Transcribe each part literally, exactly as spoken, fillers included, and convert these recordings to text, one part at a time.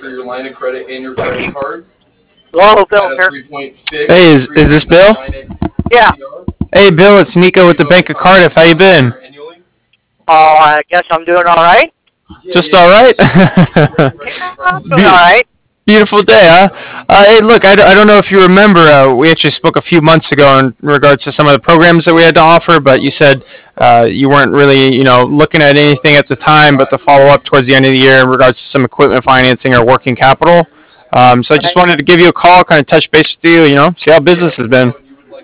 for your line of credit and your credit card Hello, at Bill a here. three-point fix. Hey, is is this Bill? Yeah. Hey, Bill, it's Nico with the Bank of Cardiff. How you been? Oh, I guess I'm doing all right. Just all right. Yeah, I'm doing all right. Beautiful day, huh? Uh, hey, look, I, d- I don't know if you remember, uh, we actually spoke a few months ago in regards to some of the programs that we had to offer, but you said uh, you weren't really, you know, looking at anything at the time, but to follow up towards the end of the year in regards to some equipment financing or working capital. Um, so I just Right. wanted to give you a call, kind of touch base with you, you know, see how business has been.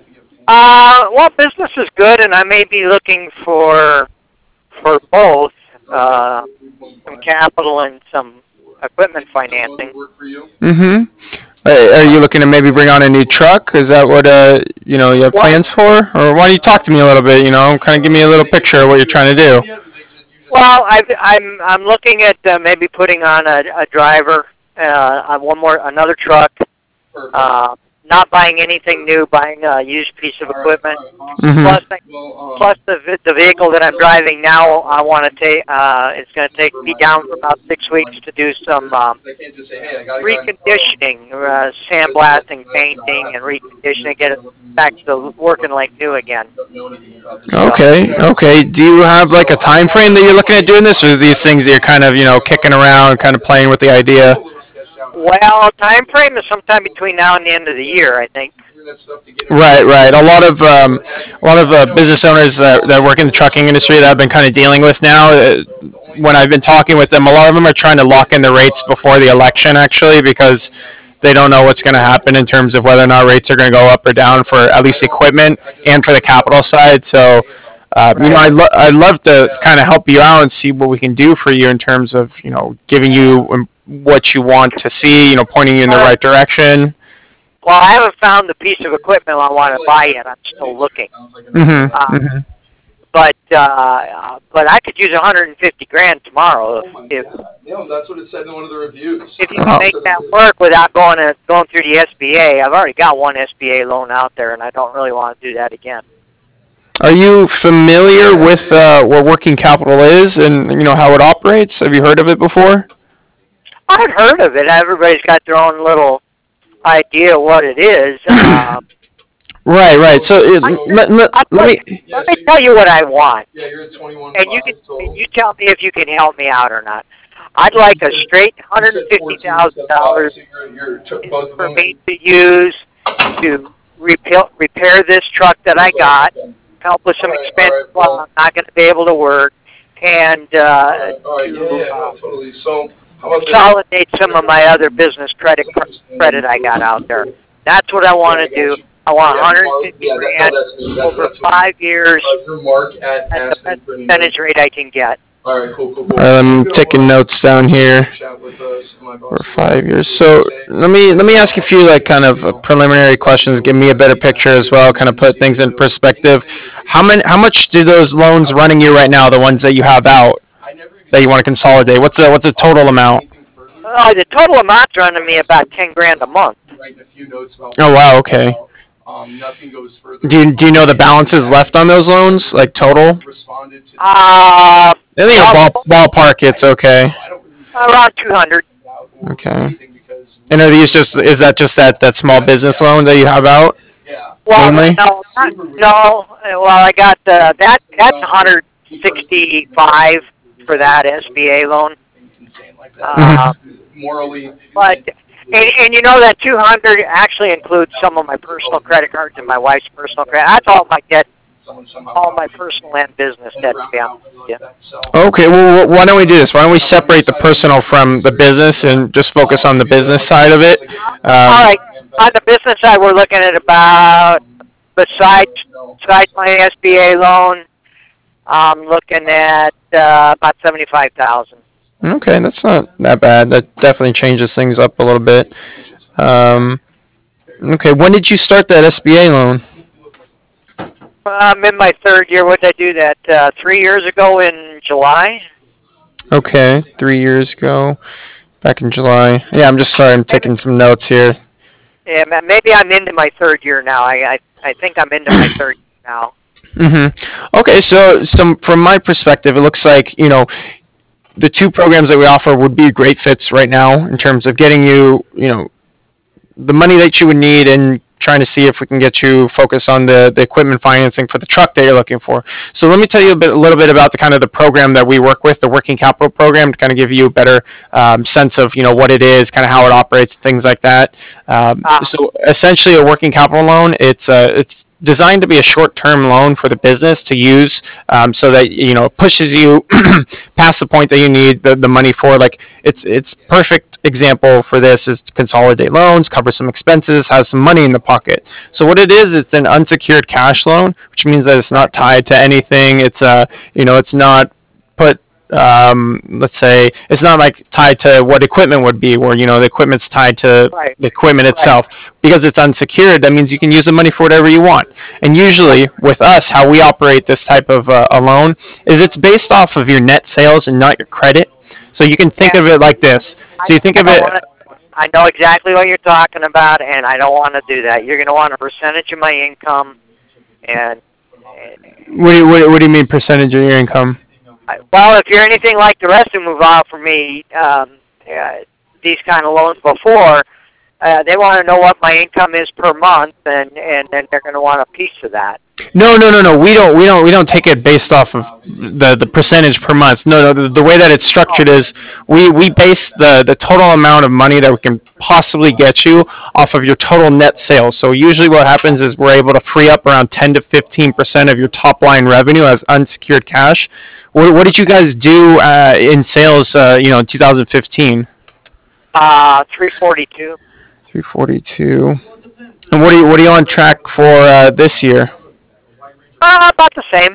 Uh, well, business is good, and I may be looking for for both uh, some capital and some equipment financing. Mm-hmm. Uh, Are you looking to maybe bring on a new truck? Is that what uh you know you have What? plans for? Or why don't you talk to me a little bit? You know, kind of give me a little picture of what you're trying to do. Well, I've, I'm I'm looking at uh, maybe putting on a, a driver, uh, on one more another truck. Uh, not buying anything new, buying a used piece of equipment. Mm-hmm. Plus, I, plus the ve- the vehicle that I'm driving now, I want to take. Uh, it's going to take me down for about six weeks to do some um, reconditioning, uh, sandblasting, painting, and reconditioning, get it back to working like new again. So, Okay, okay. Do you have like a time frame that you're looking at doing this, or are these things that you're kind of you know kicking around, kind of playing with the idea? well, time frame is sometime between now and the end of the year, I think. Right, right. A lot of um, a lot of uh, business owners that, that work in the trucking industry that I've been kind of dealing with now. Uh, when I've been talking with them, a lot of them are trying to lock in the rates before the election, actually, because they don't know what's going to happen in terms of whether or not rates are going to go up or down for at least equipment and for the capital side. So, uh, you know, Right. I'd, lo- I'd love to kind of help you out and see what we can do for you in terms of, you know, giving you um, what you want to see, you know, pointing you in the Uh, right direction. well, I haven't found the piece of equipment I want to buy yet. I'm still looking. Mm-hmm. Uh, Mm-hmm. but uh, uh, but I could use one hundred fifty grand tomorrow if if Yeah, that's what it said in one of the reviews. if you can Oh. make that work without going to going through the S B A. I've already got one S B A loan out there, and I don't really want to do that again. Are you familiar with uh, what working capital is and you know how it operates? Have you heard of it before? I've heard of it. Everybody's got their own little idea what it is. Uh, Right, right. So it, I just, let, let, I let put, me. let me tell you what I want, Yeah, you're at twenty-one and you can five and total. you tell me if you can help me out or not. I'd like a straight one You hundred said fifty fourteen thousand seven five, dollars so you're, you're took both of for them. me to use to repair repair this truck that I got, help with some All right, all expenses right, while well, I'm not going to be able to work, and all uh, right, all right, yeah, to yeah, uh, no, totally. So, how about this? consolidate some of my other business credit credit I got out there. That's what I Yeah, want I to got do. you. I want Yeah, Mark, one hundred fifty yeah, that, no, grand that's me. That, over that's what five years uh, your Mark at at the best Aspen Printing percentage Group. rate I can get. All right, cool, cool, cool. I'm If you don't taking mind, notes down here chat with us, my for boss five Roy, years. see what you So say. let me let And me uh, ask you a I'll few shoot like you kind an of uh, email. preliminary I'll shoot questions. you over Give the me a rest better of the picture as packages, well. and Kind then of you put see what things we in do. perspective. How many? How much do those loans running you right now? The ones that you have out that you want to consolidate. What's the what's the total amount? Uh, the total amount's running me about ten grand a month. Writing a few notes about Oh what we wow. talked Okay. about. Um, nothing goes further. Do you, do you know the balances left on those loans, like total? Responded to Uh, I think a well, ball, ballpark, it's okay. around two hundred. Okay. And are these just is that just that that small business loan that you have out Well, mainly? no, not, no. uh, Well, I got uh, that. That's one hundred sixty-five for that S B A loan. Uh, Hmm. morally. but and, and you know that two hundred actually includes some of my personal credit cards and my wife's personal credit. That's all my debt, all my personal and business debt. To be honest with you. Okay, well, why don't we do this? Why don't we separate the personal from the business and just focus on the business side of it? All Um, right. On the business side, we're looking at about besides besides my S B A loan, I'm looking at uh, about seventy-five thousand. okay, that's not that bad. That definitely changes things up a little bit. Um, okay, when did you start that S B A loan? I'm in my third year. What did I do that uh, three years ago in July? Okay, three years ago, back in July. Yeah, I'm just sorry. I'm Maybe, taking some notes here. yeah, ma- maybe I'm into my third year now. I I, I think I'm into my third year now. Hmm. Okay, so some from my perspective, it looks like you know the two programs that we offer would be great fits right now in terms of getting you, you know, the money that you would need and trying to see if we can get you focused on the, the equipment financing for the truck that you're looking for. So let me tell you a bit, a little bit about the kind of the program that we work with, the working capital program, to kind of give you a better um, sense of, you know, what it is, kind of how it operates, things like that. Um, Ah. so essentially, a working capital loan, it's uh, it's designed to be a short-term loan for the business to use, um, so that, you know, it pushes you past the point that you need the, the money for. Like, it's it's perfect example for this is to consolidate loans, cover some expenses, have some money in the pocket. So what it is, it's an unsecured cash loan, which means that it's not tied to anything. It's uh you know, it's not put, um, let's say, it's not like tied to what equipment would be, where, you know, the equipment's tied to Right. the equipment itself. Because it's unsecured, that means you can use the money for whatever you want. And usually, with us, how we operate this type of uh, a loan is it's based off of your net sales and not your credit. So you can think Yeah. of it like this. So you think I of don't it. wanna- I know exactly what you're talking about, and I don't want to do that. You're going to want a percentage of my income, and, and What do you, what, what do you mean percentage of your income? I, well, if you're anything like the rest who move out for me, um, uh, these kind of loans before, uh, they want to know what my income is per month, and and then they're going to want a piece of that. No, no, no, no. We don't, we don't, we don't take it based off of the the percentage per month. No, no. The, the way that it's structured is we we base the the total amount of money that we can possibly get you off of your total net sales. So usually, what happens is we're able to free up around ten to fifteen percent of your top line revenue as unsecured cash. What, what did you guys do uh, in sales? Uh, you know, in two thousand fifteen. Uh, three forty-two. Three forty-two. And what are you what are you on track for uh, this year? Uh, about the same.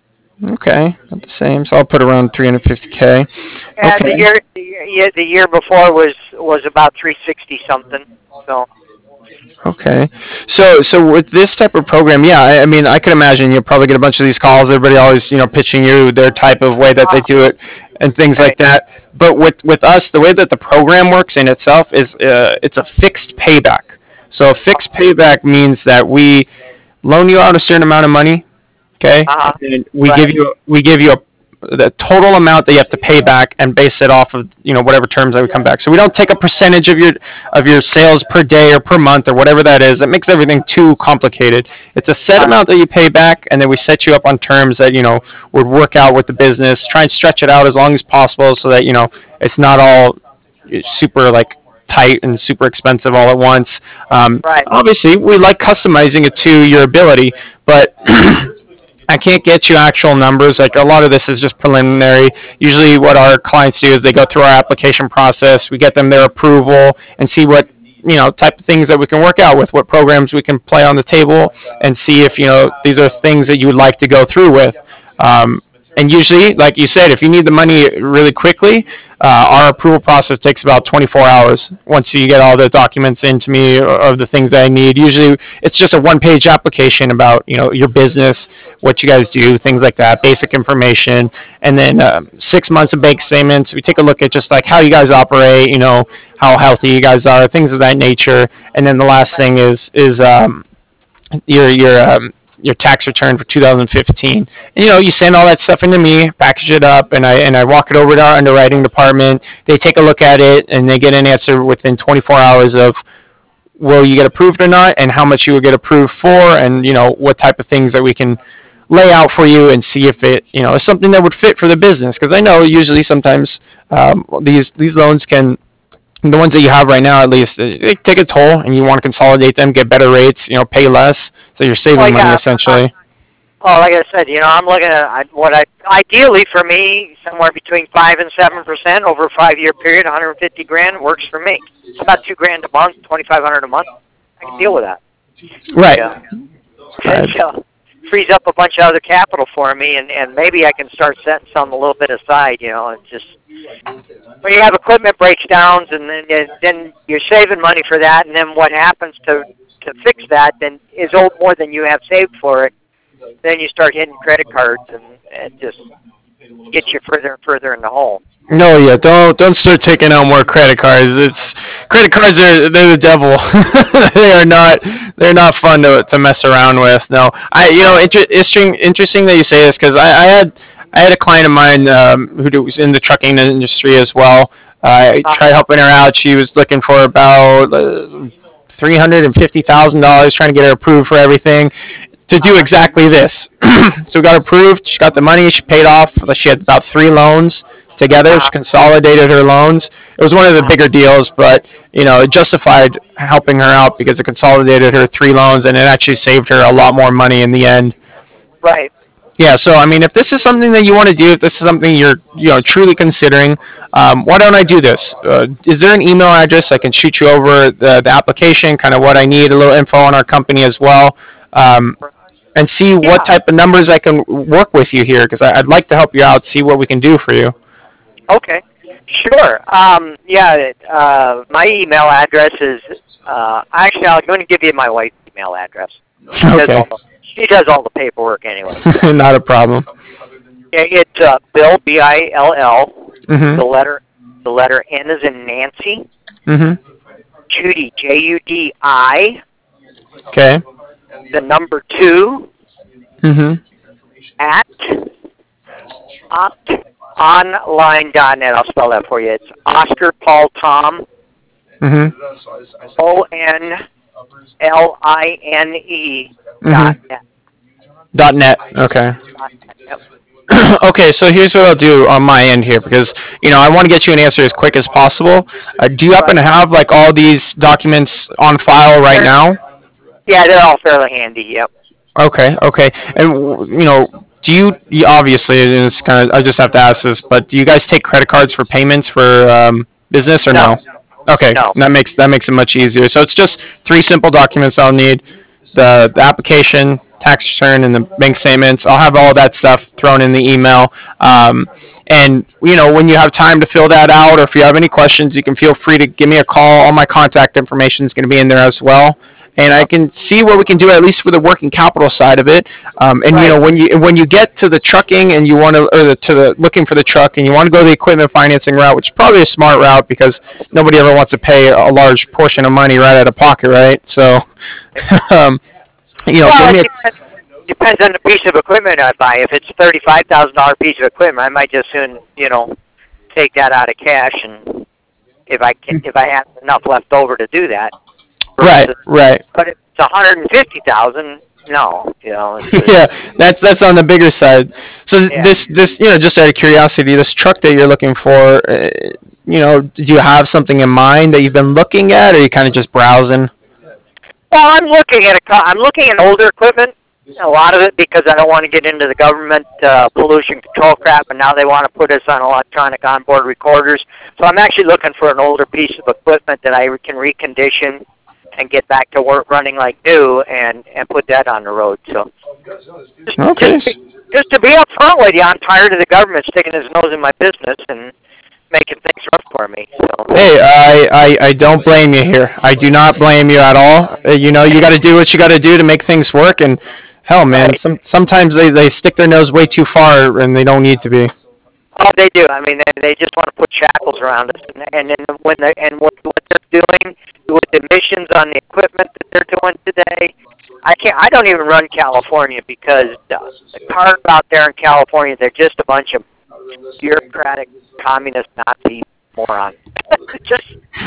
Okay, about the same. So I'll put around three hundred fifty k. And Okay. the year the year the year before was was about three sixty something. So Okay. So so with this type of program, yeah, I, I mean, I can imagine you'll probably get a bunch of these calls. Everybody always, you know, pitching you their type of way that they do it and things like Right. that. But with with us, the way that the program works in itself is uh, it's a fixed payback. So a fixed payback means that we loan you out a certain amount of money, okay? Uh-huh. And then we Right. give you we give you a the total amount that you have to pay back and base it off of, you know, whatever terms that we come back. So we don't take a percentage of your of your sales per day or per month or whatever that is. That makes everything too complicated. It's a set amount that you pay back, and then we set you up on terms that, you know, would work out with the business. Try and stretch it out as long as possible so that, you know, it's not all super like tight and super expensive all at once. Um, Right. Obviously, we like customizing it to your ability, but I can't get you actual numbers. Like, a lot of this is just preliminary. Usually what our clients do is they go through our application process. We get them their approval and see what, you know, type of things that we can work out with, what programs we can play on the table, and see if, you know, these are things that you would like to go through with. Um, and usually, like you said, if you need the money really quickly, uh, our approval process takes about twenty-four hours once you get all the documents into me of the things that I need. Usually, it's just a one-page application about, you know, your business, what you guys do, things like that, basic information, and then uh, six months of bank statements. We take a look at just like how you guys operate, you know, how healthy you guys are, things of that nature. And then the last thing is is um, your your um, your tax return for two thousand fifteen. And, you know, you send all that stuff into me, package it up, and I and I walk it over to our underwriting department. They take a look at it, and they get an answer within twenty-four hours of will you get approved or not, and how much you will get approved for, and, you know, what type of things that we can lay out for you and see if it, you know, is something that would fit for the business. Because I know usually sometimes um, these these loans can, the ones that you have right now at least, they take a toll, and you want to consolidate them, get better rates, you know, pay less, so you're saving Well, money yeah. essentially. Well, like I said, you know, I'm looking at I- what I ideally for me somewhere between five and seven percent over a five-year period, one hundred fifty grand works for me. It's about two grand a month, twenty-five hundred a month. I can deal with that. Right. Yeah. Right. So, frees up a bunch of other capital for me, and and maybe I can start setting some a little bit aside. You know, and just when you have equipment breakdowns, and then and then you're saving money for that, and then what happens to to fix that then is old more than you have saved for it. Then you start hitting credit cards, and and just get you further and further in the hole. No, yeah, don't don't start taking out more credit cards. It's credit cards are they're the devil. They are not they're not fun to, to mess around with. No, I you know inter- interesting interesting that you say this because I, I had I had a client of mine um, who do- was in the trucking industry as well. Uh, I tried helping her out. She was looking for about uh, three hundred and fifty thousand dollars, trying to get her approved for everything to do exactly this. So we got approved. She got the money. She paid off. She had about three loans together. She consolidated her loans. It was one of the bigger deals, but you know, it justified helping her out because it consolidated her three loans, and it actually saved her a lot more money in the end. Right. Yeah, so I mean, if this is something that you want to do, if this is something you're, you know, truly considering, um, why don't I do this? Uh, is there an email address I can shoot you over the, the application, kind of what I need, a little info on our company as well, um, and see Yeah. what type of numbers I can work with you here? Because I'd like to help you out, see what we can do for you. Okay. Sure. Um, yeah. Uh, my email address is uh, actually I'm going to give you my wife's email address. She does Okay. all the, she does all the paperwork anyway. Not a problem. Yeah, it's uh, Bill B I L L. Mhm. The letter the letter N is in Nancy. Mhm. Judy J U D I. Okay. The number two Mhm. at opt online dot net. I'll spell that for you. It's Oscar Paul Tom Mhm. O N L I N E dot net. Dot net. Okay. Yep. Okay, so here's what I'll do on my end here because you know I want to get you an answer as quick as possible. Uh, do you happen to have like all these documents on file right now? Yeah, they're all fairly handy. Yep. Okay, okay, and w- you know, do you, you obviously it's kind of I just have to ask this, but do you guys take credit cards for payments for um, business or no? No. Okay, No. that makes that makes it much easier. So it's just three simple documents I'll need: the the application, tax return, and the bank statements. I'll have all that stuff thrown in the email. Um, and you know, when you have time to fill that out, or if you have any questions, you can feel free to give me a call. All my contact information is going to be in there as well, and I can see what we can do at least for the working capital side of it. Um, and you know, Right. when you when you get to the trucking and you want to, or the, to the looking for the truck and you want to go the equipment financing route, which is probably a smart route because nobody ever wants to pay a large portion of money right out of pocket, right? So, um, you know, Well, give me it a depends, depends on the piece of equipment I buy. If it's a thirty-five thousand dollar piece of equipment, I might just soon, you know, take that out of cash, and if I can, if I have enough left over to do that. right, Versus- right. But if it's a hundred and fifty thousand, no, you know. It's just, Yeah, that's that's on the bigger side. So Yeah. this this you know, just out of curiosity, this truck that you're looking for, uh, you know, do you have something in mind that you've been looking at, or are you kind of just browsing? Well, I'm looking at a, co- I'm looking at older equipment. A lot of it because I don't want to get into the government uh, pollution control crap, and now they want to put us on electronic onboard recorders. So I'm actually looking for an older piece of equipment that I can recondition and get back to work running like new, and and put that on the road. So just, Okay. just, just to be upfront with you, I'm tired of the government sticking his nose in my business and making things rough for me. So Hey, I, I, I don't blame you here. I do not blame you at all. Uh, you know, you got to do what you got to do to make things work. And hell, man, Right. some sometimes they, they stick their nose way too far and they don't need to be. Oh, they do. I mean, they, they just want to put shackles around us, and, and then when they and what what they're doing with the emissions on the equipment that they're doing today, I can't. I don't even run California because the, the cars out there in California, they're just a bunch of bureaucratic, communist, Nazi morons. Just,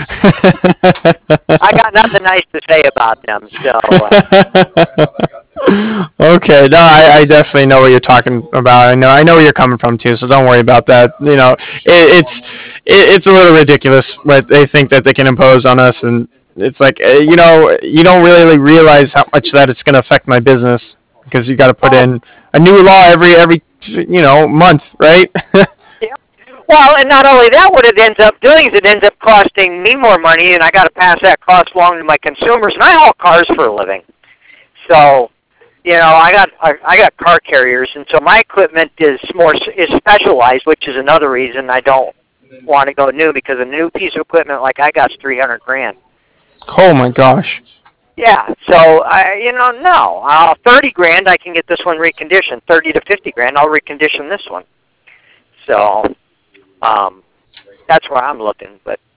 I got nothing nice to say about them. So, uh, Okay, no, I, I definitely know what you're talking about. I know I know where you're coming from too, so don't worry about that. You know, it, it's it, it's a little ridiculous what they think that they can impose on us, and it's like uh, you know you don't really realize how much that it's going to affect my business because you got to put in a new law every every you know month, right? yeah. Well, and not only that, what it ends up doing is it ends up costing me more money, and I got to pass that cost along to my consumers. And I haul cars for a living, so you know I got I, I got car carriers, and so my equipment is more is specialized, which is another reason I don't want to go new because a new piece of equipment like I got is three hundred grand. Oh my gosh. Yeah, so I you know no, uh, thirty grand I can get this one reconditioned. Thirty to fifty grand I'll recondition this one. So. Um, that's where I'm looking, but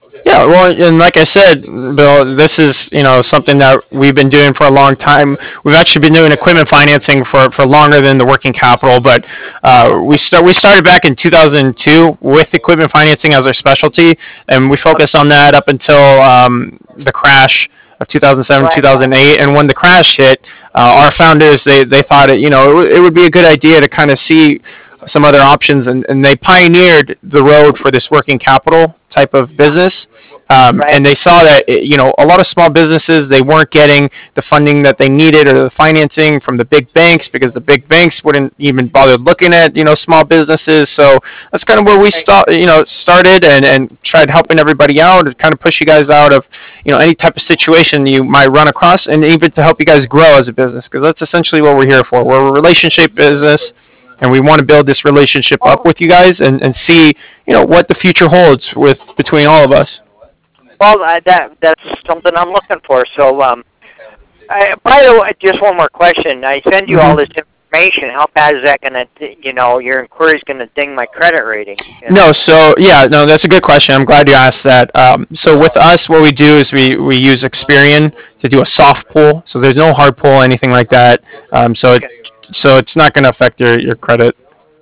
Yeah, well, and like I said, Bill, this is you know something that we've been doing for a long time. We've actually been doing equipment financing for, for longer than the working capital, but uh, we start we started back in two thousand two with equipment financing as our specialty, and we focused on that up until um, the crash of two thousand seven, Right. two thousand eight, and when the crash hit, uh, our founders they, they thought it you know it, w- it would be a good idea to kind of see some other options, and, and they pioneered the road for this working capital type of business. Um, Right. and they saw that you know a lot of small businesses they weren't getting the funding that they needed or the financing from the big banks because the big banks wouldn't even bother looking at you know small businesses. So that's kind of where we Right. start you know started and, and tried helping everybody out and kind of push you guys out of you know any type of situation you might run across, and even to help you guys grow as a business, because that's essentially what we're here for. We're a relationship business, and we want to build this relationship up Well, with you guys and, and see you know what the future holds with between all of us. well, I, that that's something I'm looking for. So, um, I, by the way, just one more question. I send you all Hmm. this information. How bad is that going to, you know, your inquiry's going to ding my credit rating? You know? No, so yeah, no, that's a good question. I'm glad you asked that. Um, so with us, what we do is we, we use Experian to do a soft pull. So there's no hard pull, anything like that. Um, so it, Okay. so it's not going to affect your, your credit.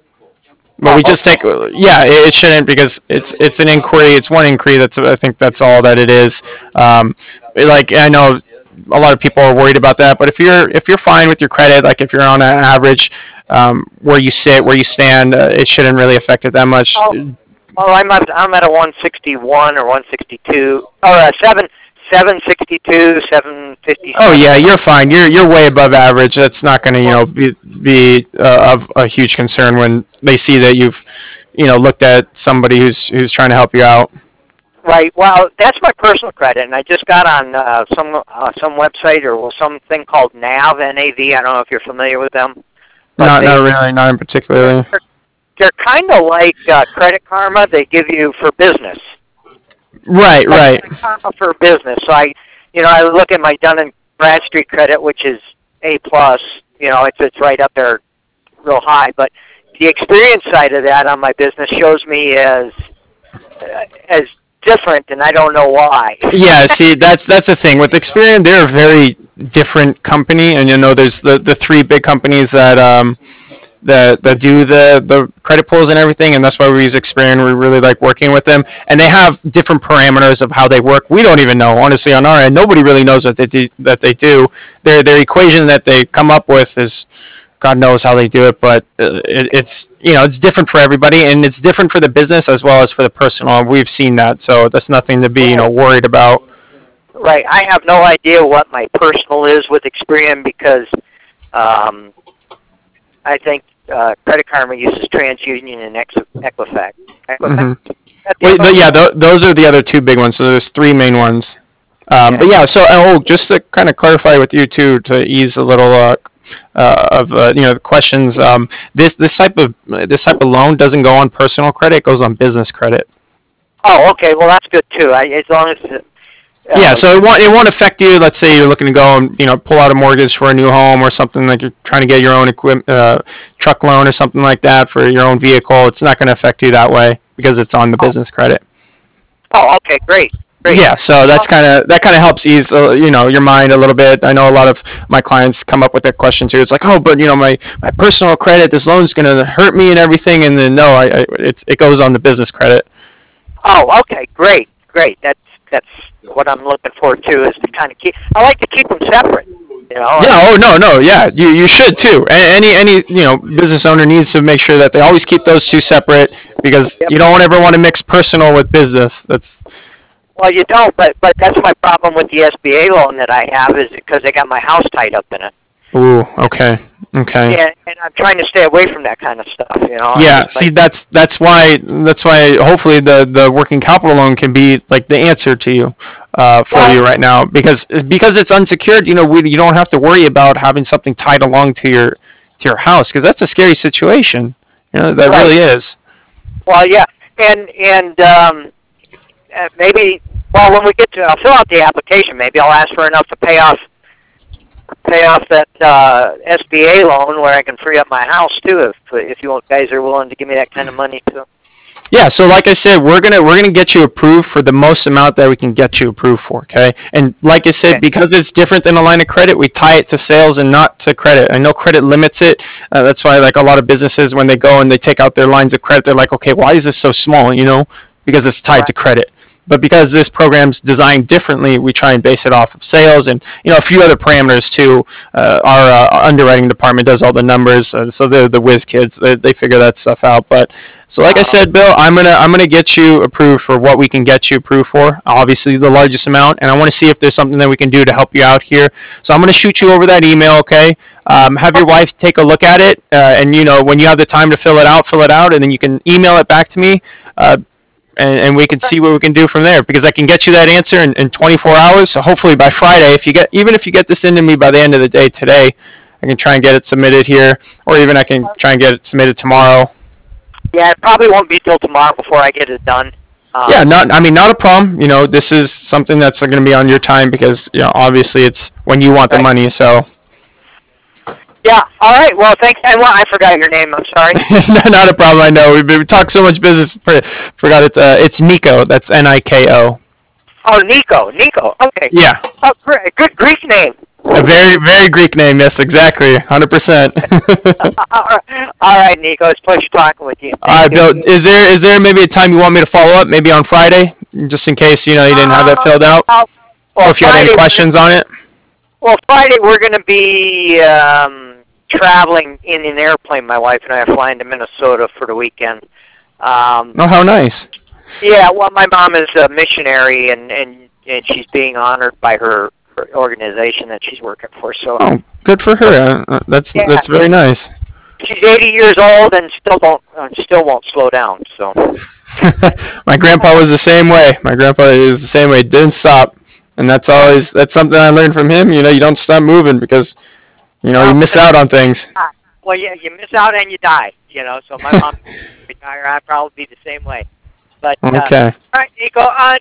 But Oh, we just okay. take, yeah, it, it shouldn't because it's it's an inquiry. It's one inquiry. That's I think that's all that it is. Um, like I know a lot of people are worried about that, but if you're if you're fine with your credit, like if you're on an average, um, where you sit, where you stand, uh, it shouldn't really affect it that much. Oh, oh, I'm at I'm at a one sixty-one or one sixty-two or a seven seven sixty-two, seven Oh fifty-seven. yeah, you're fine. You're you're way above average. That's not going to you Well, know be be uh, of a huge concern when they see that you've you know looked at somebody who's who's trying to help you out. right. Well, that's my personal credit, and I just got on uh, some uh, some website or something called Nav, N A V. I don't know if you're familiar with them, but Not not they really, not in they're, particularly. they're kind of like uh, Credit Karma. They give you for business, Right, like right. Credit Karma for business. So I, you know, I look at my Dun and Bradstreet credit, which is A plus. You know, it's it's right up there, real high. But the experience side of that on my business shows me as uh, as different, and I don't know why. Yeah, see, that's that's the thing with Experian. They're a very different company, and you know, there's the the three big companies that um that that do the the credit pulls and everything, and that's why we use Experian. We really like working with them, and they have different parameters of how they work. We don't even know, honestly, on our end. Nobody really knows what they do, that they do. Their their equation that they come up with is God knows how they do it, but uh, it, it's you know it's different for everybody, and it's different for the business as well as for the personal. We've seen that, so that's nothing to be you know Right. worried about. Right. I have no idea what my personal is with Experian because um, I think uh, Credit Karma uses TransUnion and Ex- Equifax. Equifax? Hmm. Is that the Wait, other th- one? yeah, th- those are the other two big ones. So there's three main ones. Um, Yeah. but yeah, so oh, just to kind of clarify with you too, to ease a little uh, uh, of uh, you know the questions. Um, this this type of this type of loan doesn't go on personal credit; it goes on business credit. Oh, okay. Well, that's good too. I, as long as Yeah, uh, so it won't it won't affect you. Let's say you're looking to go and you know pull out a mortgage for a new home or something like you're trying to get your own equip, uh, truck loan or something like that for your own vehicle. It's not going to affect you that way because it's on the oh, business credit. oh, okay, great, great. Yeah, so that's Well, kind of that kind of helps ease uh, you know your mind a little bit. I know a lot of my clients come up with that question too. It's like, oh, but you know my, my personal credit, this loan's gonna hurt me and everything, and then no, I, I it's it goes on the business credit. oh, okay, great, great. That's that's what I'm looking for too. Is to kind of keep. I like to keep them separate. You know, Yeah. and Oh no, no. Yeah. You you should too. Any any you know business owner needs to make sure that they always keep those two separate because yep. you don't ever want to mix personal with business. That's Well, you don't, but but that's my problem with the S B A loan that I have is because I got my house tied up in it. ooh. Okay. Okay. Yeah, and I'm trying to stay away from that kind of stuff. You know, I Yeah, just see like that's that's why that's why hopefully the the working capital loan can be like the answer to you uh, for well, you right now because because it's unsecured. You know, we, you don't have to worry about having something tied along to your to your house because that's a scary situation. You know, that right. really is. Well, yeah, and and um, uh, maybe well when we get to I'll fill out the application. Maybe I'll ask for enough to pay off pay off that uh, S B A loan where I can free up my house too. If if you guys are willing to give me that kind of money too. Yeah, so like I said, we're gonna we're gonna get you approved for the most amount that we can get you approved for, okay? And like I said, Okay. because it's different than a line of credit, we tie it to sales and not to credit. I know credit limits it. Uh, that's why like a lot of businesses when they go and they take out their lines of credit, they're like, okay, why is this so small? You know, because it's tied to Right. credit. But because this program's designed differently, we try and base it off of sales and you know a few other parameters too. Uh, our uh, underwriting department does all the numbers, uh, so they're the whiz kids. They, they figure that stuff out. But so, like I Uh, said, Bill, I'm gonna I'm gonna get you approved for what we can get you approved for. Obviously, the largest amount, and I want to see if there's something that we can do to help you out here. So I'm gonna shoot you over that email, okay? Um, have your wife take a look at it, uh, and you know when you have the time to fill it out, fill it out, and then you can email it back to me. Uh, and, and we can see what we can do from there because I can get you that answer in, in twenty-four hours. So hopefully by Friday, if you get even if you get this into me by the end of the day today, I can try and get it submitted here, or even I can try and get it submitted tomorrow. yeah, it probably won't be till tomorrow before I get it done. Um, Yeah, not I mean not a problem. You know, this is something that's going to be on your time because you know obviously it's when you want the Right. money. So Yeah. All right. Well, thanks. And well, I forgot your name. I'm sorry. not a problem. I know we've been we talked so much business. For, forgot it's uh, it's Nico. That's N I K O. Oh, Nico. Nico. Okay. Yeah, Oh, great. Good Greek name. a very very Greek name. Yes, exactly, hundred percent. All right, All right, Nico. It's a pleasure talking with you. All right, Thank you. Bill. Is there is there maybe a time you want me to follow up? Maybe on Friday, just in case you know you didn't have that filled out, Uh, well, or if you had any Friday- questions on it. Well, Friday we're going to be um, traveling in an airplane. My wife and I are flying to Minnesota for the weekend. Um, Oh, how nice. yeah, well, my mom is a missionary, and, and, and she's being honored by her, her organization that she's working for. So Oh, good for her. Uh, that's Yeah. that's very nice. she's eighty years old and still don't uh, still won't slow down. So My grandpa was the same way. My grandpa is the same way. Didn't stop, and that's always that's something I learned from him. You know, you don't stop moving because you know you miss out on things. well, yeah, you miss out and you die. You know, so my mom retire. I'd probably be the same way. But uh, Okay. all right, Nico. Uh,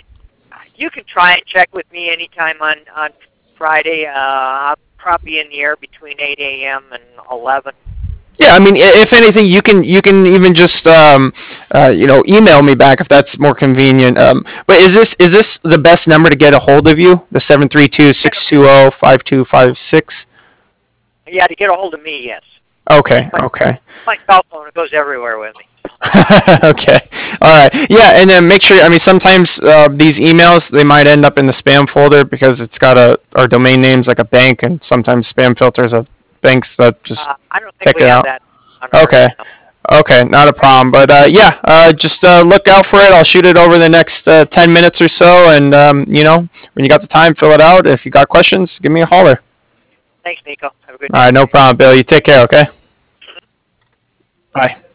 you can try and check with me anytime on on Friday. Uh, I'll probably be in the air between eight a.m. and eleven. Yeah, I mean, i- if anything, you can you can even just um, uh, you know email me back if that's more convenient. Um, but is this is this the best number to get a hold of you? The seven three two six two zero five two five six. Yeah, to get a hold of me, yes. Okay. Okay. My cell phone, it goes everywhere with me. Okay. All right. Yeah, and then make sure. I mean, sometimes uh, these emails they might end up in the spam folder because it's got a our domain names like a bank, and sometimes spam filters of banks that just. Uh, I don't Check think we it have out. that. on our Okay. email. Okay, not a problem. But uh, yeah, uh, just uh, look out for it. I'll shoot it over the next uh, ten minutes or so, and um, you know, when you got the time, fill it out. If you got questions, give me a holler. Thanks, Nico. Have a good All day. right, no problem, Bill. You take care. Okay. Bye.